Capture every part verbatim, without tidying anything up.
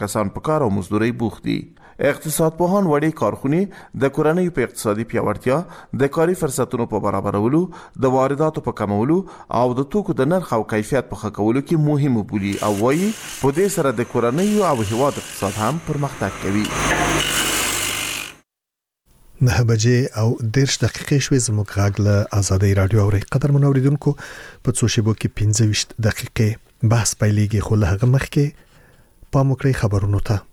کسان په کار او مزدوري بوخت دي. اقتصاد پوهان وړې کارخونې د کورنیو په اقتصادي پیاوړتیا، د کاري فرصتونو په برابرولو، د وارداتو په کمولو او د توکو د نرخ او کیفیت په ښه کولو کې مهم بولي او وایي په دې سره د کورنیو او هیواد اقتصاد هم پرمختګ کوي. نه بجې او دیرش دقیقې شوې. زموږ غږ له آزادۍ رادیو اورئ. قدرمن اوریدونکو، په څو شیبو کې پنځه ویشت دقیقې بحث پیلېږي، خو له هغه مخکې پام وکړئ خبرونو ته.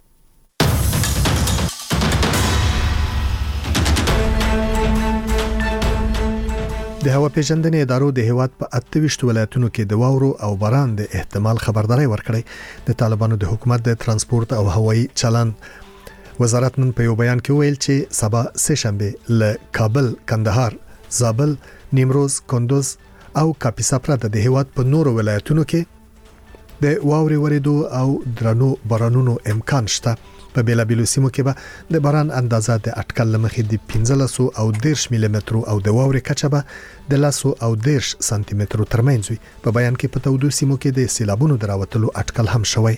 د هوا پیژندنې ادارو د هیواد په اته ویشت ولایتونو کې د واورو او باران د احتمال خبرداري ورکړې. د طالبانو د حکومت د ترانسپورت او هوایي چلن وزارت نن په یو بیان کې ویل چې سبا سه شنبه له کابل، کندهار، زابل، نیمروز، کندوز او کاپیسا پرته د هیواد په نورو ولایتونو کې د واوري وریدو او درنو بارانونو امکان شته. په بیلابیلو سیمو کې به د باران اندازه د اټکل لمخې د پنځلس او دیرش ملي مترو او د واوري کچه به د لس او دیرش سانتي مترو ترمنځ وي. په بیان کې په تودو سیمو کې د سیلابونو دراوتلو اټکل هم شوی.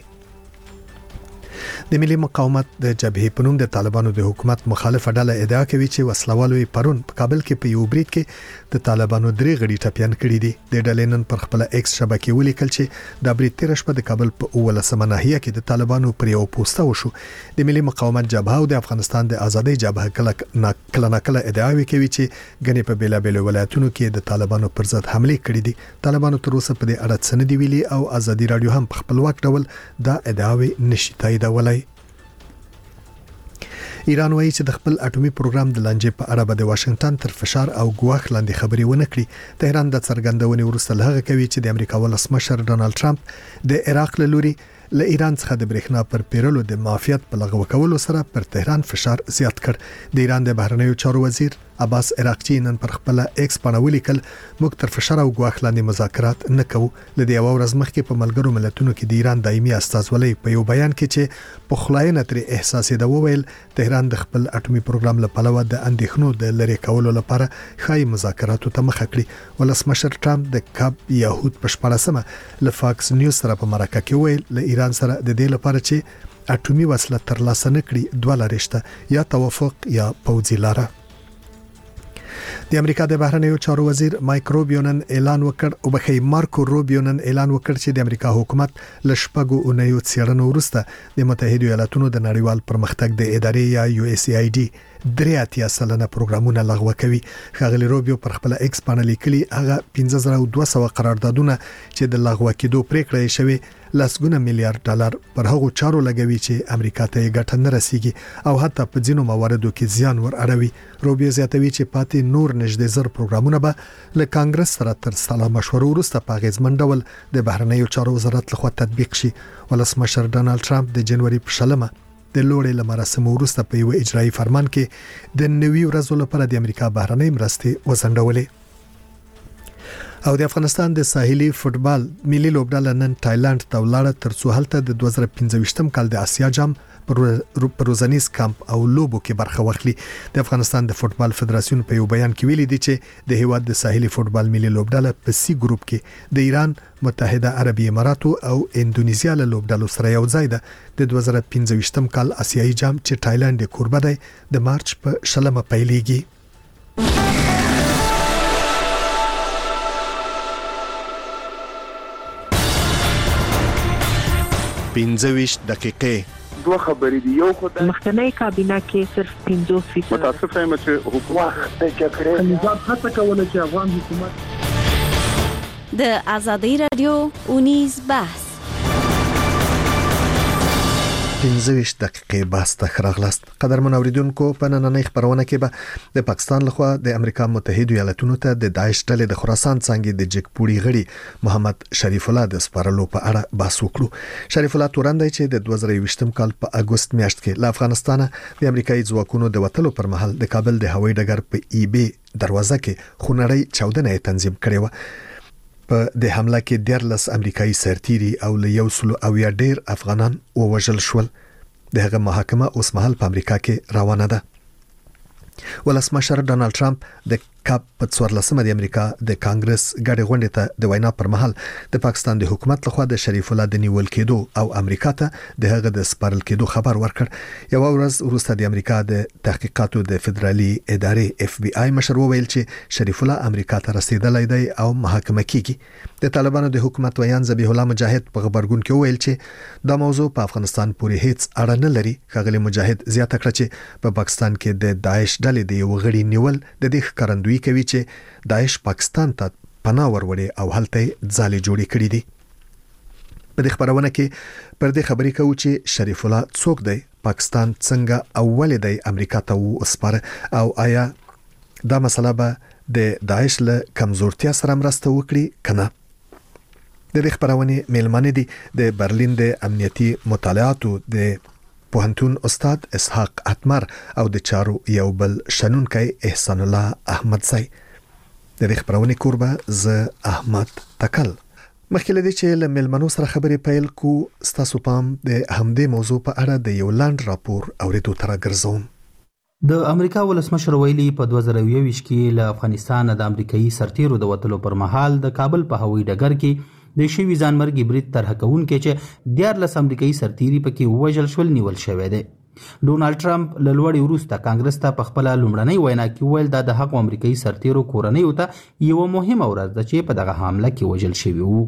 د ملي مقاومت د جبهې په نوم د طالبانو د حکومت مخالفه ډله ادعا کوي چې وسلوالو پرون په کابل کې په یو بریټ کې د طالبانو درې غړي ټپيان کړي دي. د ډلې نن پر خپل ایکس شبکې ولیکل چې د بریټ تیر شپه د کابل په اولسمه ناحیه کې د طالبانو پر یو پوسټ وشو. د ملي مقاومت جبهه او د افغانستان د ازادۍ جبهه کله کله ناکله ادعاوي کوي چې غني په بیلابیلو ولایتونو کې د طالبانو پر ضد حمله کړې دي. طالبانو تر اوسه په دې اړه څه نه دی ویلي او ازادي رادیو هم په خپلواک ډول دا ادعاوي نشي تاییدولای. ایران وایي چې د خپل اټومي پروګرام د لانجې په اړه به د واشنگټن تر فشار او ګواښ لاندې خبرې ونه کړي. تهران د څرګندونې وروسته له هغه کوي چې د امریکا ولسمشر ډونالد ټرمپ د عراق له لوري له ایران څخه د برېښنا پر پیرلو د معافیت په لغوه کولو سره پر تهران فشار زیات کړ. د ایران د بهرنیو چارو وزیر عباس عراقچی نن پر خپل ایکس باندې ولیکل موږ تر فشار او ګواښ لاندې مذاکرات نه کوو. له دې ورځ مخکې په ملګرو ملتونو کې د ایران دایمي استازولۍ په یو بیان کې چې په خلاینه تر احساس د وویل تهران د خپل اټومي پروګرام لپاره د اندېښنو د لری کولو لپاره خای مذاکراتو ته مخه کړی. ولسمشر ټرمپ د کاب یهود په شپږمه له فاکس نیوز سره په مرکه کې ویل له ایران سره د دې لپاره چې اټومي وسله ترلاسه نکړي دوه لارې شته، یا توافق یا پوځي لاره. د امریکا د بهرنیو چارو وزیر مایک روبیو نن اعلان وکړ او بخي مارکو روبیو نن اعلان وکړ چې د امریکا حکومت له شپږو اونیو څېړنو وروسته د متحده ایالاتونو د نړیوال پرمختګ د ادارې یا یو اس ای آی ډي درې اتیا سلنه پروګرامونه لغوه کوي. ښاغلي روبیو پر خپل ایکس باندې لیکلي هغه پنځه زره دوه سوه قراردادونه چې د لغوه کېدو پریکړه یې شوې لسګونه میلیارډ ډالر پر هغو چارو لګوي چې امریکا ته یې ګټه نه رسیږي او حتی په ځینو مواردو کې زیان ور اړوي. روبیو زیاتوي چې پاتې نور نږدې زر پروګرامونه به له کانګرس سره تر سلا مشورو وروسته په اغیزمن ډول د بهرنیو چارو وزارت لخوا تطبیق شي. ولسمشر ډونالد ټرمپ د جنوري په شلمه د لوړې لمراسمو وروسته په یو اجرایي فرمان کې د نوي ورځو لپاره د امریکا بهرنۍ مرستې وزندولې. او د افغانستان د ساحلي فوتبال ملي لوبډله نن تایلند ته ولاړه ترڅو هلته د دوه زره پنځه کال د اسیا جام پروزنیس کمپ او لوبو کې برخه واخلي. د افغانستان د فوتبال فدراسیون په یو بیان کې ویلي دي چې د هیواد د ساحلي فوتبال ملي لوبډله په سی ګروپ کې د ایران، متحده عربي اماراتو او اندونیزیا له لوبډلو سره یو ځای ده. د دوه زره پنځه کال آسیایي جام چې تایلند کوربه دی د مارچ په شلمه پیلېږي. پنځه ویشت دقیقې دوه خبرې دي. یو خو د مخکنی کابینه کې صرف پنځوس فیصد متاسفه یم چې حکومت د جګړې نظام هڅه کوله چې افغان حکومت د آزادۍ رادیو اونیز بحث پنځه ویشت دقیقې بحث ته راغلاست. قدرمن اوریدونکو، په نننۍ خبرونه کې به د پاکستان لخوا د امریکا متحده ایالاتونو ته د داعش ډلې د خراسان څنګه د جګپوړي غړي محمد شریف الله د سپارلو په اړه بحث وکړو. شریف الله تورندای چې د دوه زره یوویشت کال په اگست میاشت کې له افغانستانه د امریکایي ځواکونو د وټلو پر مهال د کابل د هوایي ډګر په ای بي دروازه کې خونړی چاودنه تنظیم کړې و. په د حمله کې دیرلس امریکایي سرتیري او له یو سلو او یا ډیر افغانان ووژل شول. دغه محاکمه اوس مهال په امریکا کې روانه ده. ولسمشر ډونالد ټرمپ د کاپ په څوارلسمه د امریکا د کانګرس غړي غونډې ته د وینا پر مهال د پاکستان د حکومت لخوا د شریف الله د نیول کېدو او امریکا ته د هغه د سپارل کېدو خبر ورکړ. یو ورځ وروسته د امریکا د تحقیقاتو د فدرالي ادارې اف بي آی مشر وویل چې شریف الله امریکا ته رسیدلی دی او محاکمه کیږي. د طالبانو د حکومت ویان ذبیح الله مجاهد په خبرګون کې وویل چې دا موضوع په افغانستان پورې هیڅ اړه نه لري. ښاغلي مجاهد زیاته کړه چې په پاکستان کې د داعش ډلې د یو غړي نیول د دې ښکارندویي کوي چې داعش پاکستان ته پناه وروړي او هلته ځالې جوړې کړې دي. په دې خبرونه کې پر دې خبرې کوي چې شریف الله څوک دی، پاکستان څنګه اول دی امریکا ته وسپاره او آیا دا مسله به د داعش له کمزورتیا سره مرسته وکړي کنه. د دې خبرونه میلمانه دي د برلین د امنیتي مطالعاتو د پوهنتون استاد اسحاق اتمر او د چارو یو بل شنونکي احسان الله احمدزی. د دې خبرونه کوربه ز احمد تکل. مخکې لدی چې له ملمنو سره خبرې پیل کو، ستاسو پام د همدې موضوع په اړه د یو لاند راپور اوریدو تر ګرځوم. د امریکا ولسمشر ویلي په دوه زره یوویشت کې له افغانستان د امریکایي سرتیرو د وټلو پر مهال د کابل په هوایي ډګر کې د شوی ځانمرګي برید طرح کوونکې چې دیارلس امریکایي سرتیري پکې وژل شول نیول شوی دی. ډونالد ټرمپ له لوړې وروسته کانګرس ته په خپله لومړنۍ وینا کې وویل دا د هغو امریکایي سرتیرو کورنیو ته یوه مهمه ورځ ده چې په دغه حمله کې وژل شوي وو.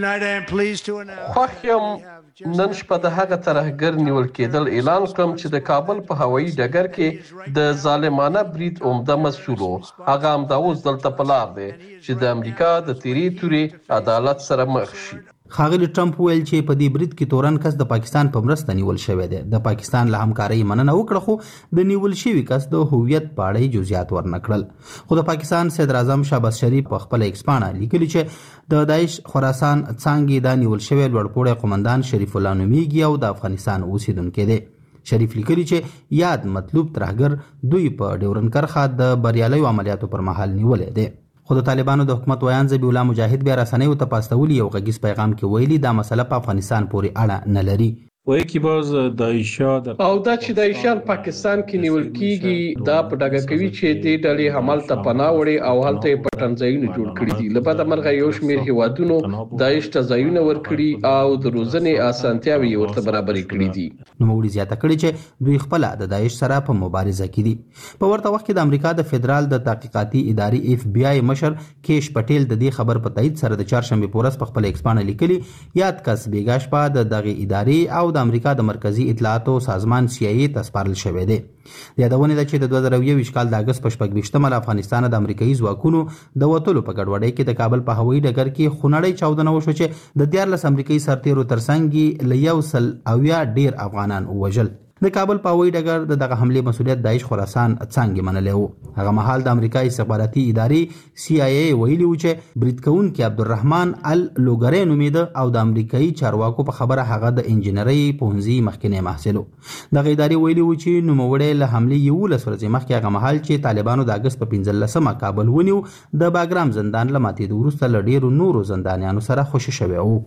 خوښ یم نن شپه د هغه ترهګر نیول کېدل اعلان کړم چې د کابل په هوایي ډګر کې د ظالمانه برید عمده مسؤل و. هغه همدا اوس دلته په لار دی چې د امریکا د تیرې تورې عدالت سره مخ شي. ښاغلي ټرمپ ویل چې په دې برید کې تورن کس د پاکستان په مرسته نیول شوی دی. د پاکستان له همکارۍ مننه وکړه خو د نیول شوي کس د هویت په اړه جزئیات ورنه کړل. خو د پاکستان صدر اعظم شهباز شریف په خپل ایکس پاڼه لیکلي چې د داعش خراسان څانګې دا نیول شوی لوړپوړی قومندان شریف الله نومیږي او د افغانستان اوسیدونکی دی. شریف لیکلي چې یاد مطلوب ترهګر دوی په ډیورن کرخه د بریالیو عملیاتو پر مهال نیولې دی. خو د طالبانو د حکومت ویان ذبیح الله مجاهد بیا رسنیو ته په استولي یو غږیز پیغام کې ویلي دا مسله په افغانستان پورې اړه نه لري. و یکی باز داعشیا او دا چې داعشیان پاکستان کې نیول کیږي دا په ډاګه کوي چې دې ډلې حمل ته پناه وړي او هلته یې پټن ځایونه جوړ کړي دي. له بده مرغه یو شمېر هیوادونو داعش ته ځایونه ورکړي او د روزنې اسانتیاوې یې ورته برابرې کړي دي. نوموړي زیاته کړې چې دوی خپله د داعش سره په مبارزه کې دي. په ورته وخت کې د امریکا د فدرال د تحقیقاتي ادارې اف بي آی مشر کیش پټیل د دې خبر په تایید سره د چهارشنبې په ورځ په خپل ایکس پاڼه لیکلي یاد کس بیګا شپه د دغې ادارې او د امریکا د مرکزی اطلاعاتو سازمان سی آی ای ته سپارل شوی دی. د یادونه ده چې د دوه زره یوویشت کال د اګست په شپږ ویشتمه له افغانستانه د امریکایي ځواکونو د وتلو په ګډوډۍ کې د کابل په هوایي ډګر کې خونړۍ چاودنه وشوه چې د دیارلس امریکایي سرتیرو ترڅنګ له یو سل اویا ډیر افغانان ووژل. د کابل په هوایي ډګر د دغه حملې مسؤلیت داعش خراسان څانګې منلی و. هغه مهال د امریکا استخباراتي ادارې سی آی ای ویلي و چې برید کوونکي عبدالرحمن اللوګری نومیده او د امریکایي چارواکو په خبره هغه د انجینرۍ پوهنځي مخکینی محصل و. دغه ادارې ویلي و چې نوموړی له حملې یولس ورځې مخکې هغه مهال چې طالبانو د اګست په پنځلسمه کابل ونیو د باګرام زندان له ماتېدو وروسته له ډېرو نورو زندانیانو سره خوشي شوی و.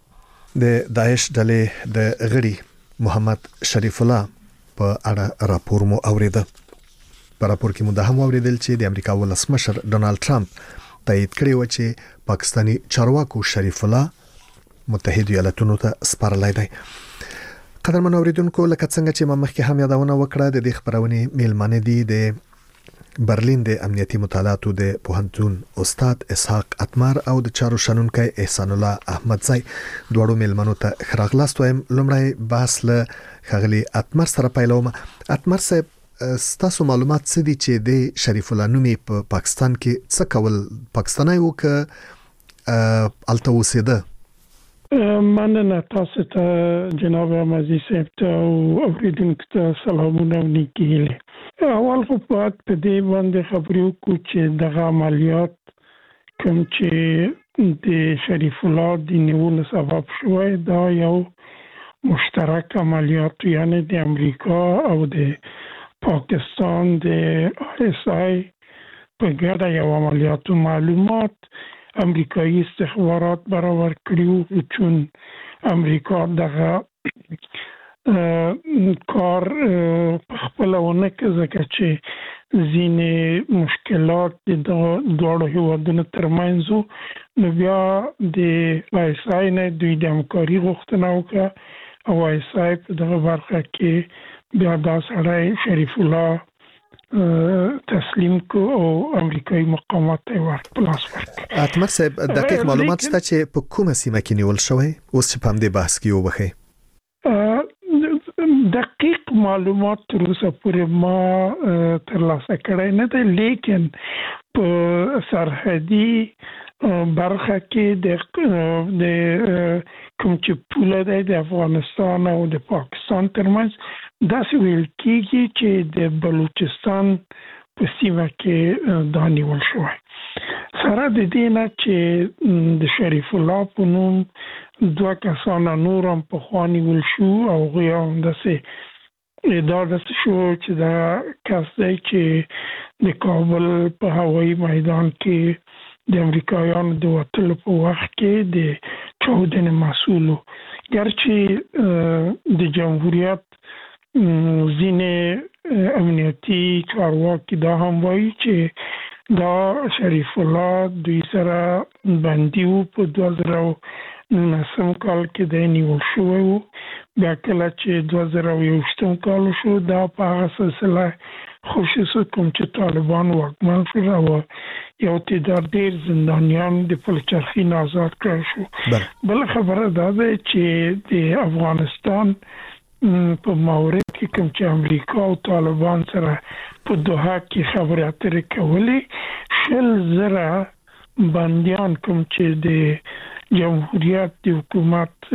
د داعش ډلې د غړي محمد شریف الله په اړه راپور مو اوریده. په راپور کې مو د هم اوریدل چې د امریکا ولسمشر ډونالد ټرمپ تایید کړی و چې پاکستانی چارواکو شریف الله متحده ایالاتونو ته سپارلی دی. قدرمن اوریدونکو، لکه څنګه چې ما مخکې هم یادونه وکړه، د دې خبرونې میلمانه دي د برلین د امنیتي مطالعاتو د پوهنتون استاد اسحاق اتمر او د چارو شنونکي احسان الله احمدزی. دواړو میلمنو ته ښه راغلاست وایم. لومړی بحث له ښاغلي اتمر سره پیلوم. اتمر صاحب، ستاسو معلومات څه دي چې د شریف الله نومي په پاکستان کې څه کول؟ پاکستانی و که هلته اوسېده؟ مننه تاسو ته جناب احمدزی صاحب ته او اوریدونکو ته سلامونه او نیکې هیلې. اول خو باید په دې باندې خبرې وکړو چې دغه عملیات کوم چې د شریف الله د نیولو سبب شوی دا یو مشترک عملیات یعنی د امریکا او د پاکستان د آی اس آی په ګډه یو عملیاتو معلومات امریکایي استخبارات برابر کړي چون امریکا دغه کار په خپل ونه کې ځکه چې ځینې مشکلات د دوه هیوادونو ترمنځ نو بیا د وایسای نه دوی د همکاري غوښتنه وکړه او وایسای په دغه برخه کې بیا دا سړی شریف الله تسلیم کو او امریکایي مقامات ته ورپلاس ورک. اتمر صاحب دقیق معلومات شته چې په کومه سیمه کې نیول شوی اوس چې په همدې بحث کې وبخي؟ دقیق معلومات تر اوسه پورې ما ترلاسه کړی نه دی، لیکن په سرحدي برخه کې د د کوم چې پوله دی د افغانستان او د پاکستان ترمنځ داسې ویل کېږي چې د بلوچستان په سیمه کې دا نیول شوی. سره د دې نه چې د شریف الله په نوم دوه کسان نور هم پخوا نیول شو او هغوی هم داسې ادعا داسې شو چې دا کس دی چې د کابل په هوایي میدان کې د امریکایانو د وتلو په وخت کې د چاودنې مسؤل و. ګرچې د جمهوریت ځینې امنیتي چارواکي دا هم وایي چې دا شریف الله دوی سره بندي و په دوه زره نولسم کال کې دی نیول شوی و. بیا کله چې دوه زره یوویشتم کال شو دا په هغه سلسله خصوصا کوم چې طالبان واکمن شول او یو تعداد ډېر زندانیان د پلچرخي نه آزاد کړای شو. بل خبره دا ده چې د افغانستان په مورد کې کوم چې امریکا او طالبان سره په دوحه کې خبرې اترې کولې، شل زره بندیان کوم چې د جمهوریت د حکومت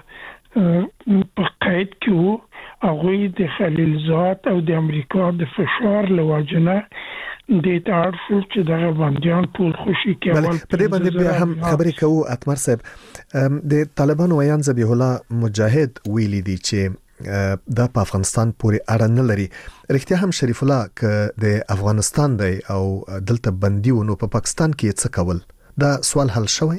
په قید کې وو هغوی د خلیلزاد او د امریکا د فشار له وجې نه دې ته اړ شو چې دغه بندیان ټول خوشي کول. په دې باندې بیا هم خبرې کوو. اتمر صاحب د طالبانو ویان ذبیح الله مجاهد ویلي دي چې دا په افغانستان پورې اړه نه لري. رښتیا هم شریف الله که د افغانستان دی او دلته بندي و نو په پاکستان کې څه کول؟ دا سوال حل شوی؟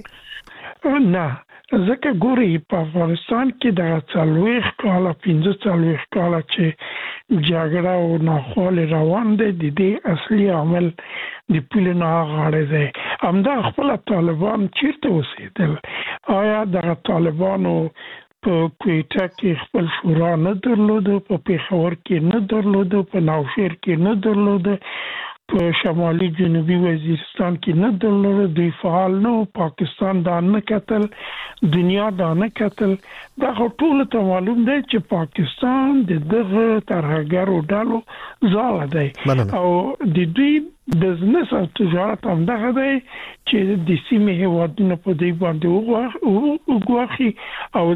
نه، ځکه ګوري په افغانستان کې د څلوېښت کاله پنځه څلوېښت کاله چې جګړه او ناخوالې روان دی، د دې اصلي عامل د پولې نه غاړې دی. همدا خپله طالبان چیرته اوسېدل؟ آیا دغه طالبانو په کویټه کې خپل شورا نه درلوده، په پېښور کې نه درلوده، په نوشهر کې نه درلوده، په شمالي جنوبي وزیرستان کې نه درلوده، دوی فعال نه و، پاکستان دا نه کتل، دنیا دا نه کتل. دا خو ټولو ته معلوم دی چې پاکستان د دغه ترهګرو ډلو ځاله دی او د دوی بزنس او تجارت هم دغه دی چې د سیمې هیوادونه په دې باندې وګواخي او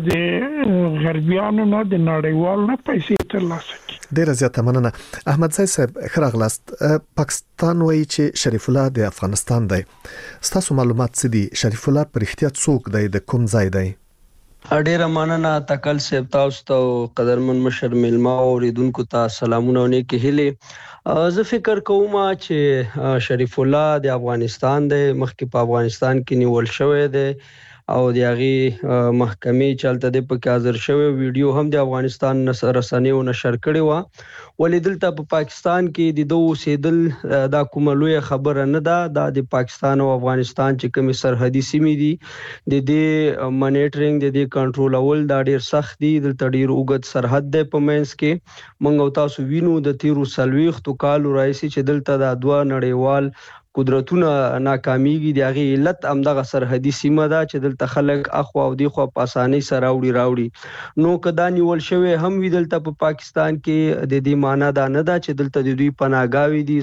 د غربیانو نه د نړیوال نه پیسې ترلاسه کړي. ډیره زیاته مننه. احمد زای صاحب ښه راغلاست. پاکستان وایي چې شریف الله د افغانستان دی. ستاسو معلومات څه دي؟ شریف الله په رښتیا څوک دی؟ د کوم ځای دی؟ ډیره مننه تکل صاحب، تاسو ته قدرمن مشر میلمه او اوریدونکو ته سلامونه او نیکی هیلې. زه فکر کوم چې شریف الله د افغانستان دی، مخکې په افغانستان کې نیول شوی دی او د هغې محکمې چلته دی پکې حاضر شوی. ویډیو هم د افغانستان رسنیو نشر کړې وه. ولې دلته په پاکستان کې د ده اوسېدل دا کومه لویه خبره نه ده. دا د پاکستان او افغانستان چې کومې سرحدي سیمې دي د دې منیټرینګ د دې کنټرولول دا ډېر سخت دي. دلته ډېر اوږد سرحد دی په منځ کې. موږ او تاسو وینو د تیرو څلوېښتو کالو راهیسې چې دلته دا دوه نړیوال قدرتونه ناکامیږي. د هغې علت همدغه سرحدي سیمه ده چې دلته خلک اخوا او دیخوا په اسانۍ سره راوړي راوړي. نو که دا نیول شوی هم وي دلته په پاکستان کې، د دې معنا دا نه ده چې دلته د دوی پناهګاوې دي،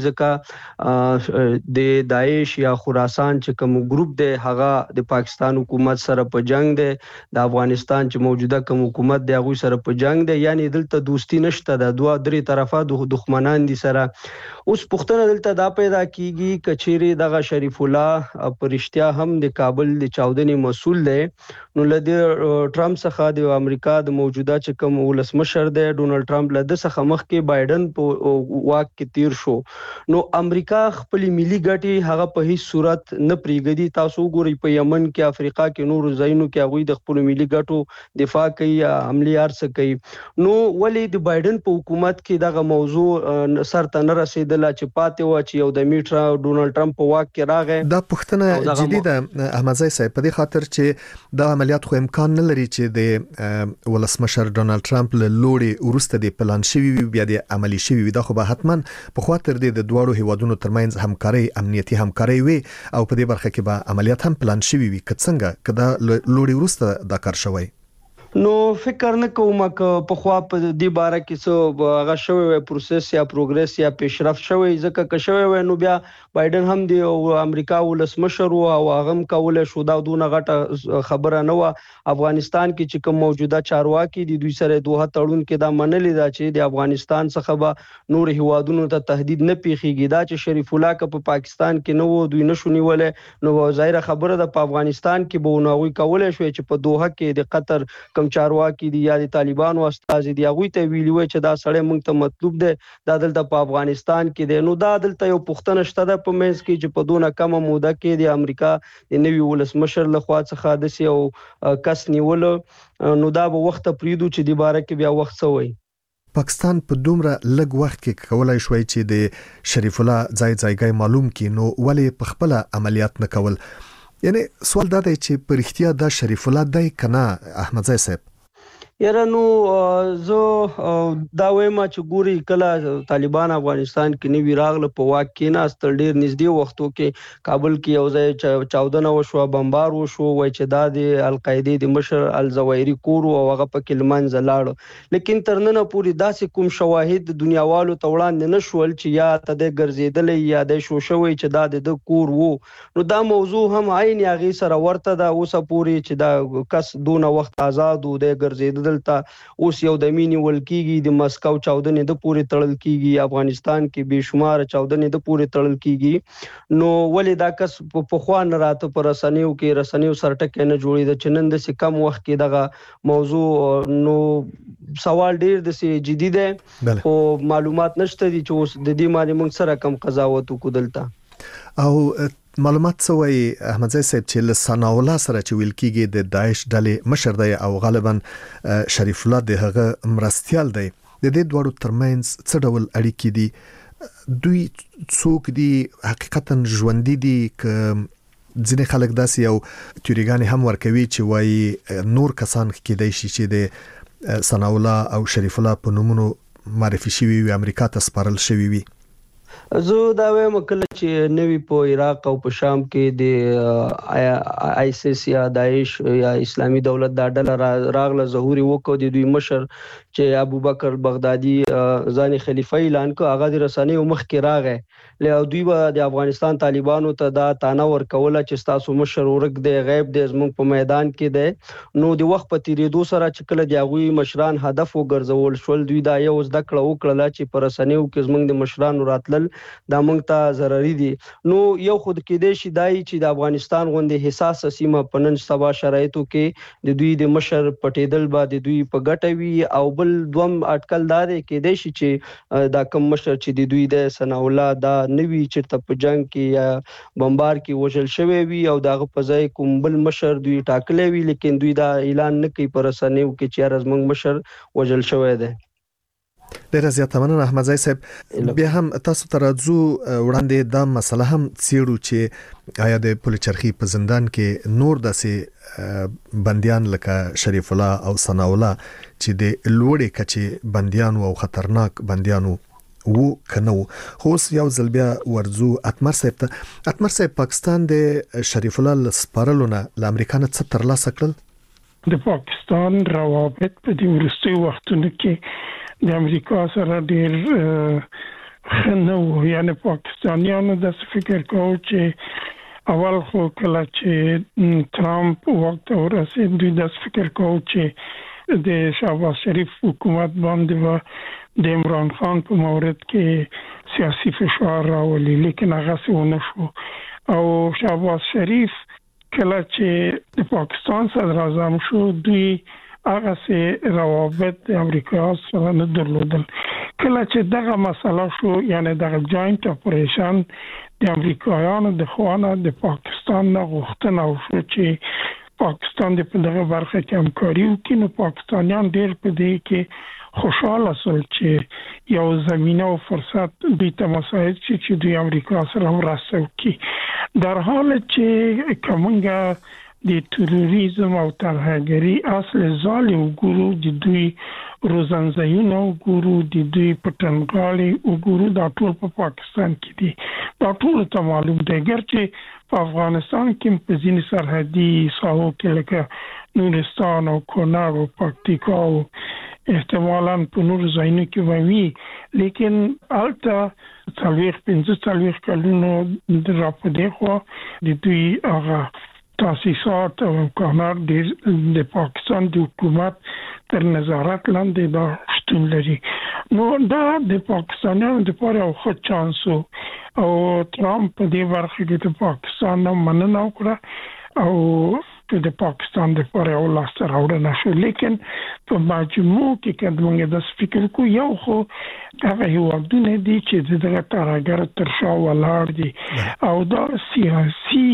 ځکه د داعش یا خراسان چې کوم ګروپ دی هغه د پاکستان حکومت سره په جنگ دی، د افغانستان چې موجوده کوم حکومت دی هغوی سره په جنگ دی. یعنی دلته دوستي نشته، د دوه درې طرفه دښمنان دي سره. اوس پوښتنه دلته دا پیدا کیږي که کچيري دغه شریف الله پرشتیا هم د کابل د چاودنې مسول دی نو لدی ټرمپ څخه د امریکا د موجوده چې کوم ولسمشر دی ډونالد ټرمپ لده څخه مخکې بایدن په واک کې تیر شو نو امریکا خپل ملي ګټي هغه په هیڅ صورت نه پریږدي تاسو ګوري په یمن کې افریقا کې نور ځایونو کې هغه د خپل ملي ګټو دفاع کوي عملی ارڅ کوي نو ولې د بایدن په حکومت کې دغه موضوع سر ته نه رسیدله چې پاتې و چې یو د میټر ډونالد ټرمپ په واک کې راغی دا پښتنه جدي ده احمد زای صاحب په دې خاطر چې دا عملیات خو امکان نه لري چې د ولسمشر ډونالد ټرمپ له لوري ورسته د پلان شوی وي بیا د عملی شوی وي دا خو به حتما په خاطر د دوړو هیوادونو ترمنځ همکاري امنیتي همکاري وي او په دې برخه کې به عملیات هم پلان شوی وي که څنګه کدا لوري ورسته دا کار شوی نو فکر نه کوم ک په خوا په دې باره کې څه هغه شوی پروسس یا پروګرس یا پیشرفت شوی ځکه که شوی نو بیا بایدن هم د امریکا ولسمشر او هغه هم کول شو دا دونه غټه خبره نه و افغانستان کې چې کوم موجوده چارواکي د دوی سره دوه تړون کې دا منلې دا چې د افغانستان څخه به نور هیوادونو ته تهدید نه پیخيږي دا چې شریف الله ک په پاکستان کې نو دوی نشو نیولې نو ظاهر خبره د افغانستان کې به نووي کول شوی چې په دوه کې د قطر کم چارواکي دي یا د طالبانو استاد دي هغه ته ویلي و چې دا سړی موږ ته مطلوب دی دا دلته په افغانستان کې دی نو دا دلته یو پښتنه شته د په مېز کې چې په دونه کمه موده کې د امریکا د نوي ولسمشر لخوا څخه د سیو کس نیول نو دا به وخت پریدو چې د باره کې بیا وخت سوی پاکستان په دومره لږ وخت کې کولای شوی چې د شریف الله ځای ځایګي معلوم کړي نو ولې په خپل عملیات نه کول یعنی سوال دا دی چې په اړتیا د شریف الله دای کنه احمد زای صاحب یاره نو زه دا وایم چې ګوري کله طالبان افغانستان کې نیوی راغله په واک کې نه استل ډیر نږدې وختو کې کابل کې یو ځای چاودنه وشو بمبار وشو وای چې دا د القاعده د مشر الزوایری کور او هغه په کلمان زلاړ لیکن ترننه پوری داسې کوم شواهد د دنیاوالو توړان نه شول چې یا ته د ګرځیدلې یا د شوشوي چې دا د کور وو نو دا موضوع هم عین یاغي سره ورته دا اوسه پوری چې دا کس دونه وخت آزاد و د ګرځیدل دلته اوس یو د مینی ولکیږي د مسکو چاودنې د پوری تړل کیږي افغانستان کې بشمار چاودنې د پوری تړل کیږي نو ولې دا کس په خوان راته پر رسنیو کې رسنیو سرټک نه جوړې د چنند سي کم وخت کې دغه موضوع نو سوال ډیر د سي جدي ده او معلومات نشته دي چې اوس د دې باندې موږ سره کم قضاوت وکړو دلته او معلومات سوی احمد زای صاحب چې لسنا الله سره چې ویل کېږي د داعش ډلې مشر دی او غالبا شریف الله د هغه مرستيال دی د دې دوړو ترمنځ څه ډول اړیکې دي دوی څوک دي حقیقتا ژوندۍ دي ک ځینې خلک داسې یو تیوریګان هم ورکوي چې وایي نور کسان کېدای شي چې د ثنا الله او شریف الله په نومونو معرفي شوي وي امریکا ته سپارل شوي وي زه دا وایم کله چې نوی په عراق او په شام کې د آیسیس یا داعش یا اسلامي دولت دا ډله راغله ظهوري وکړو د دوی مشر چې ابوبکر بغدادي ځاني خلیفہ اعلان کړ هغه د رسنیو مخ کې راغی له دوی به د افغانستان طالبانو ته دا تانه ور کوله چې تاسو مشر ورک دی غیب دی زموږ په میدان کې دی نو د وخت په تیریدو سره چې کله د هغوی مشران هدف وګرځول شول دوی دا یو زده کړه وکړه چې پر رسنیو کې زموږ د مشرانو راتلل دا موږ ته ضروري دي نو یو خود کې دی شي دای چې د افغانستان غونډه حساسه سیمه په نن سبا شرایطو کې د دوی د مشر پټېدل با د دوی په ګټوي او بل دوم اټکل دار کې دی چې دا کم مشر چې د دوی د ثنا الله دا نوی چې په جنگ کې یا بمبار کې وژل شوی وي او دغه په ځای کوم بل مشر دوی ټاکلې وي لیکن دوی دا اعلان نه کوي پر رسنیو کې چې رزمنګ مشر وژل شوی دی ډیره زیاته مننه احمد زای صاحب بیا هم تاسو ته راځو وړاندې دا مسله هم څیړو چې آیا د پولیچرخي په زندان کې نور داسې بنديان لکه شریف الله او ثنا الله چې د لوړې کچې بنديان او خطرناک بنديان وو کنه خو یو ځل بیا ورزو اتمر صاحب ته اتمر صاحب پاکستان د شریف الله سپارلونه ل امریکا نه څه ترلاسه کړل د پاکستان روابط په دې ورستي وختونو کې د امریکا سره ډیر خنو یعنی پاکستانیانو د فکر کوي چې اول خو کله چې ټرمپ وخت ورسید دوی د فکر کوي چې د شهباز شریف حکومت باندې و د عمران خان په مورد کې سیاسي فشار راولي، لیکن هغه څه ونه شو. او شهباز شریف کله چې د پاکستان صدر اعظم شو دوی هغه سه روابط د امریکا سره نه درلودل. کله چې دغه مسله شو یعنی دغه جاینټ اپریشن د امریکایانو د خوانه د پاکستان نه غوښتنه وشو چې پاکستان د په دغه برخه کې همکاري وکړي، نو پاکستانیان ډېر په دې کې خوشاله شول چې یو زمینه او فرصت دوی ته مساعد شي چې دوی امریکا سره مرسته وکړي. در حال چې کومه د تروریزم او ترهګری اصل ځال وګورو، د دوی روزنځایونه وګورو، د دوی پټنګالي وګورو، دا ټول په پاکستان کې دي. دا ټول ته معلوم دی ګرچې په افغانستان کې په ځینې سرحدي ساحو کې لکه نورستان او کونړ او پکتیکا او احتمالاً په نور ځایونو کې وي، لیکن هلته څلوېښت پنځه څلوېښت کلونو د راپدې خوا د دوی هغه تاسیسات او امکانات د پاکستان د حکومت تر نظارت لاندې دا شتون لري. نو دا د پاکستانیانو لپاره یو ښه چانس و او ترامپ په دې برخه کې د پاکستان نه مننه وکړه او د پاکستان لپاره یو لاسته راوړنه شو. لیکن په مجموع کې که موږ د فکر کو یو خو هغه هیوادونه دي چې دغه ترهګر تر شا ولاړ دي او دا سیاسي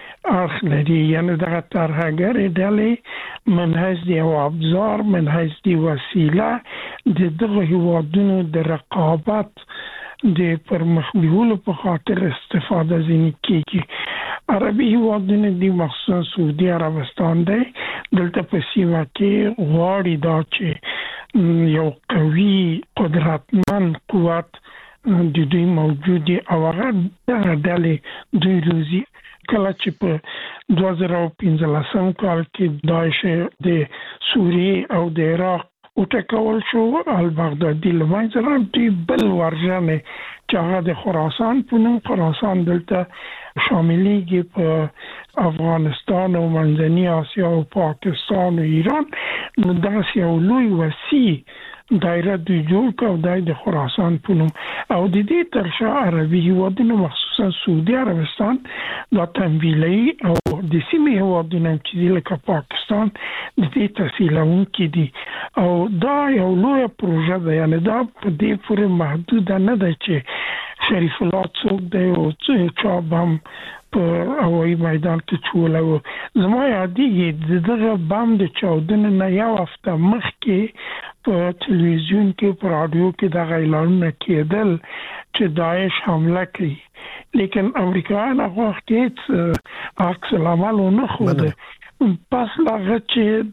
اخ لري، یعنی دغه ترهګر ډلې منهج دی او ابزار منهج دی وسیله د دغه هیوادونو د رقابت د پرمخبیولو په خاطر استفاده ځینې کیږي. عربي هیوادونه دي مخصوصا سعودي عربستان دی، دلته په سیمه کې غواړي دا چې یو قوي قدرتمن قوت د دوی موجودي او هغه دغه ډلې دوی روزي. کله چې په دوه زره پنځلسم کال کې داعش د سوریې او د عراق وټکول شو، البغدادي له منځه راوړي، بل ورژن چې هغه د خراسان په نوم، خراسان دلته شاملېږي په افغانستان او منځني اسیا او پاکستان او ایران. نو داسې یو لوی وسیع دایره دوی جوړ کړ، دای د خراسان په نوم او د دې تر شا عربي هیوادونه مخصوصا سعودي عربستان دا تمویلي او د سیمې هیوادونه چې لکه پاکستان د دې تسهیلونکي دي او دا یو لوی پروژه ده. یعنی دا په دې پورې محدود نه ده چې شریف الله څوک دی او چا بم په هوایي میدان کې چولو. زما یادېږي دغه بم د چاودنې نه یو هفته مخکې په تلویزیون کې په رادیو کې دغه اعلانونه کېدل چې داعش حمله کوي، لیکن امریکایان هغه وخت هیڅ عکس العمل ونه ښوده. پس هغه چې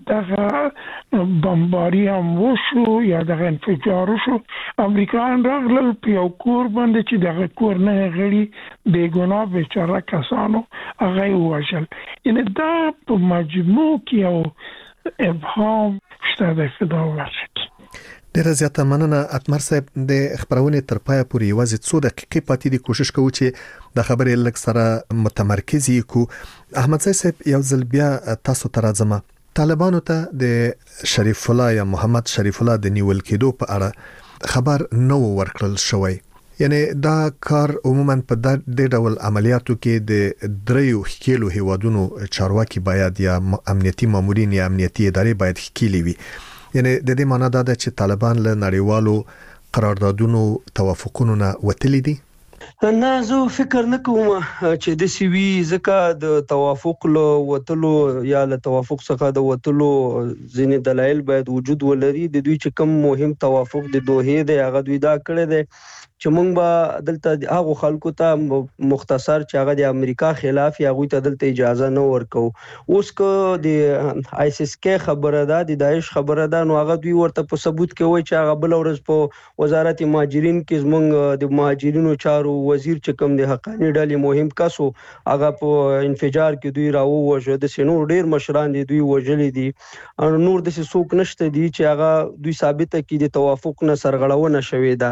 دغه بمباري هم وشو یا دغه انفجار وشو، امریکایان راغلل په یو کور باندې چې دغه کور نه غړي بېګناه بیچاره کسانو هغه یې ووژل. یعنې دا په مجموع کې یو ابهام شته دی. فدا ورشي. ډیره زیاته مننه اتمر صاحب. د خبرونه تر پای پورې یوازې څو دقیقې پاتې دي، کوشش کوو چې د خبرې لږ سره متمرکز کو. احمد صاحب یو ځل بیا تاسو ته راځم. طالبانو ته د شریف الله یا محمد شریف الله د نیول کېدو په اړه خبر نو ورکړل شوی، یعنی دا کار عموما په دې ډول عملیاتو کې د دریو خکیلو هیوادونو چارواکي باید یا امنیتي مامورین یا امنیتي ادارې باید خکیلي وي. یعنی د دې معنی دا ده چې طالبان له نړیوالو قراردادونو توافقونو نه وتلي دي. نه زه فکر نه کوم چې د سی وی ځکه د توافق له وتلو یا له توافق څخه د وتلو ځینې دلایل باید وجود ولري. د دوی چې کوم مهم توافق د دوه دی هغه دوی دا کړی دی چې مونږ به دلته هغه خلکو ته مختصر چې هغه د امریکا خلاف یا غوي ته دلته اجازه نه ورکو. اوس که د آی اس اس کې خبره ده، د داعش خبره ده، نو هغه دوی ورته په ثبوت کې وایي چې هغه بل ورځ په وزارت مهاجرین کې زمونږ د مهاجرینو چارو وزیر چې کوم د حقانی ډلې مهم کسو هغه په انفجار کې دوی راووژه. د سينور ډیر مشران دي دوی وژلې دي، نور د څوک نشته دي چې هغه دوی ثابته کړي د توافق نه سرغړونه شوې ده.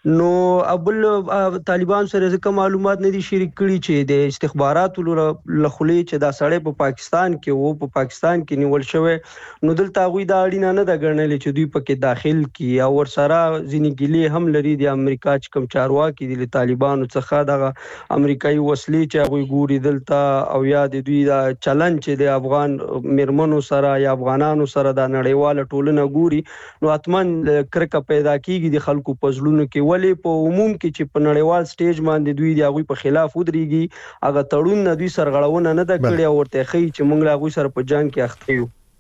نو ابل طالبان سره کوم معلومات نه دي شریک کړي چې د استخباراتو لخوا چې دا سړی په پاکستان کې وو په پاکستان کې نیول شوی نو دلته غوي دا اړینه نه ده ګڼل چې دوی پکې داخل کی او ورسره ځینې ګلې هم لري د امریکا چې کوم چارواکي دي د طالبانو څخه دغه امریکایي وسلې چې غوي ګوري دلته او یا د دوی دا چلن چې د افغان مرمنو سره یا افغانانو سره د نړیواله ټولنه ګوري نو اتمن کرکه پیدا کیږي د خلکو په ځلونو کې ولی په عموم کې چې په نړیوال سټیج باندې دوی د هغه په خلاف ودرېږي هغه تړون نه دوی سرغړونه نه د کړی او ورته خي چې موږ لا هغه سره په جنگ کې اخته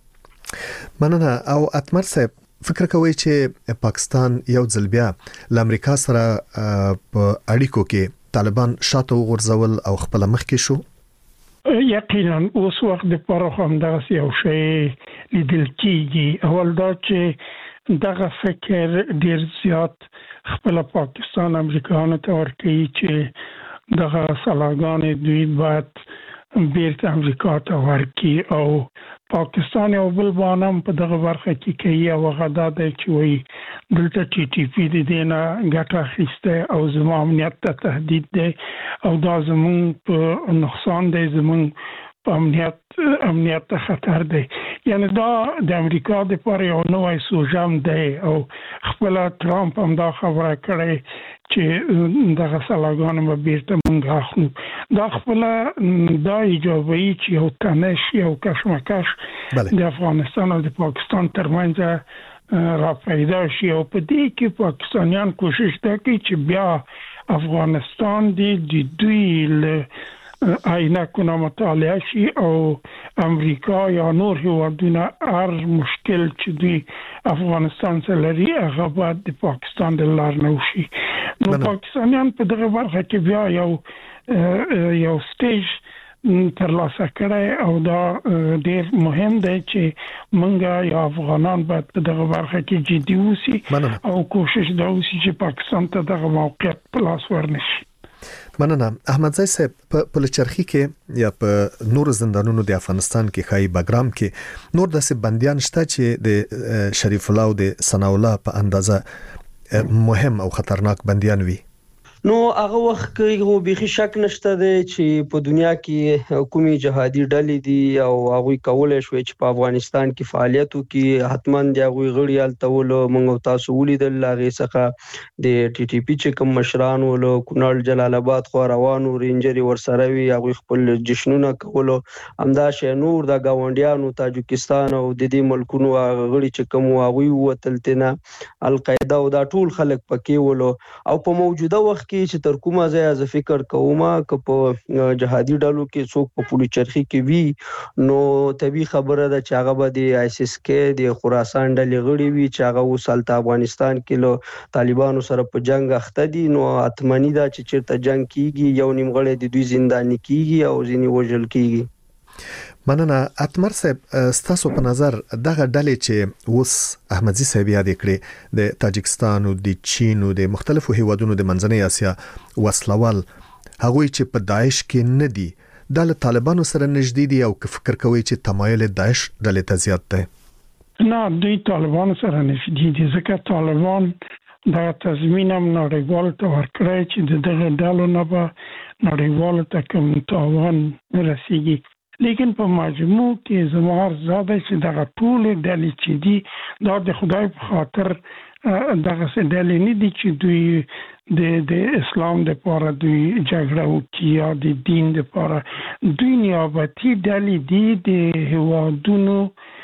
یو مننه او اتمر صاحب فکر کوي چې پاکستان یو ځل بیا ل امریکا سره په اړیکو کې طالبان شاته وغورځول او خپل مخ کې شو یقینا اوس وخت د پاره هم دغه یو شی لیدل کیږي اول دا چې دغه فکر ډیر زیات خپل پاکستان امریکایانو ته ورکوي چې دغه سلاګان دوی باید بیرته امریکا ته ورکړي او پاکستان یو بل باندې په دغه برخه کې کوي او غدا د چوي دلته ټي ټي پی د دینه ګټه اخیسته او زموږ امنیت ته تهدید دی او دا زموږ په نقصان دی زموږ په امنیت امنیت ته خطر دی یعنی دا د امریکا د پاره یو نوې سوژم دی او خپل ترامپ هم دا خبره کړې چې دغه سلاګان به بیرته مونږ اخلو دا خپل دا ایجابي چې یو تنش یو کشمکش د افغانستان او د پاکستان ترمنځ را پیدا شي او په دې کې پاکستانیان کوشش کوي چې بیا افغانستان د دوی له آینه کنه مطالعه شي او امریکا یا نور هیوادونه هر مشکل چې دوی افغانستان سره لري هغه باید د پاکستان د لار نه وشي نو پاکستانیان په دغه برخه کې بیا یو یو سټیج ترلاسه کړی او دا ډیر مهم دی چې مونږه یا افغانان باید په دغه برخه کې جدي اوسي او کوشش دا وشي چې پاکستان ته دغه موقعیت په لاس ورنشي مننه احمدزی صاحب په لچرخي کې یا په نور زندانونو د افغانستان کې خای بګرام کې نور د بنديان شته چې د شریف الله او د ثنا الله په اندازه مهم او خطرناک بنديان وي نو هغه وخت کې هو بيخي شک نشته دی چې په دنیا کې حکومي جهادي ډلې دي او هغه کولای شوی چې په افغانستان کې فعالیت وکړي حتمان دی هغه غړي التول موږ تاسو ولیدل لاغه څخه د ټي ټي پی چې کوم مشران ول کونړ جلال آباد خو روانو رینجر ورسره وی هغه خپل جشنونه کول همدا شه نور د گاونډیانو تاجکستان او د دې ملکونو غړي چې کوم هغه وتلتنه القاعده او دا ټول خلک پکې ول او په موجوده وخت کې چې تر کومه ځای از فکر کومه ک په جهادي ډلو کې څوک په پولیس چرخي کې وی نو طبي خبره ده چې هغه به د آی اس اس کې د خراسان ډلې غړي وی چې هغه وسلط افغانستان کې له طالبانو سره په جنگ اخته دي نو اتمنی ده چې چیرته جنگ کیږي یو نیم غړي د دوی زنداني کیږي او ځینی وژل کیږي مننه اتمر صاحب ستاسو په نظر دغه ډلې چې اوس احمدزي صاحب یاد کړي د تاجکستان او د چین او د مختلفو هیوادونو د منځنۍ اسیا وسلوال هغه چې په داعش کې نه دي د طالبانو سره نږدې دي او فکر کوي چې تمایل داعش ډلې ته زیات دی نه دوی طالبان سره نږدې دي ځکه طالبان دا تضمین هم نړیوال ته ورکړی چې دغه ډلو نه به نړیوال ته کوم تاوان رسیږي لیکن په مجموع کې زموږ زاده چې دغه ټول ډلې چې دي دا د خدای په خاطر دغه ډلې نه دي چې دوی د د اسلام د لپاره دوی جګړه وکړي یا د دین د لپاره دوی نیابتي ډلې دي د هیوادونو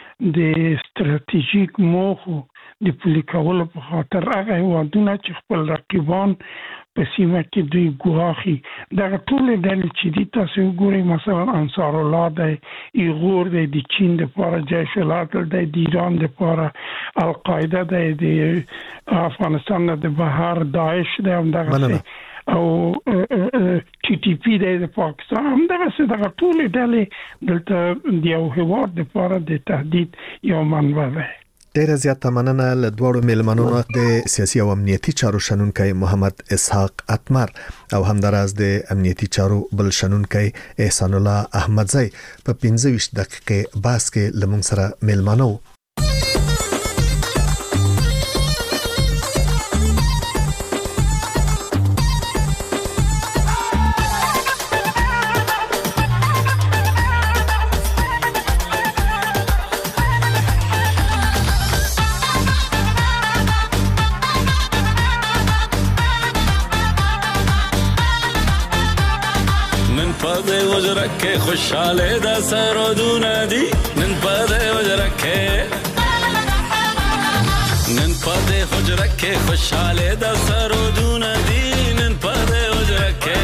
د ستراتیژیک موخو د پلي کولو په خاطر هغه هیوادونه چې خپل رقیبان په سیمه کې دوی ګواخي دغه ټول ډلې چې دي تاسو ګورئ مثلا انصار الله د ایغور د چین د لپاره جیش العدل د ایران د لپاره القاعده د افغانستان د بهر داعش د همدغه او ټي ټي پی د پاکستان همدغه څه دغه ټول ډلې دلته د یو هیواد د لپاره د تهدید یو منبع ده ډیره زیاته مننه له دوړو میلمنو د سیاسي او امنیتي چارو شنونکي محمد اسحاق اتمر او همداراز د امنیتي چارو بل شنونکي احسان الله احمدزی په پنځه ویشت دقیقې باس کې لمون سره میلمنو پدې وجره کې خوشاله د سرودونه دي نن پدې وجره کې نن پدې وجره کې خوشاله د سرودونه دي نن پدې وجره کې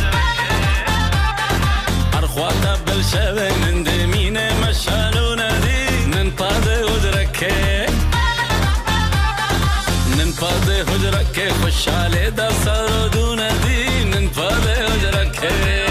هر خواته بل شوه نن دې مینه مشالونه دي نن پدې وجره کې نن پدې وجره کې خوشاله د سرودونه دي نن پدې وجره کې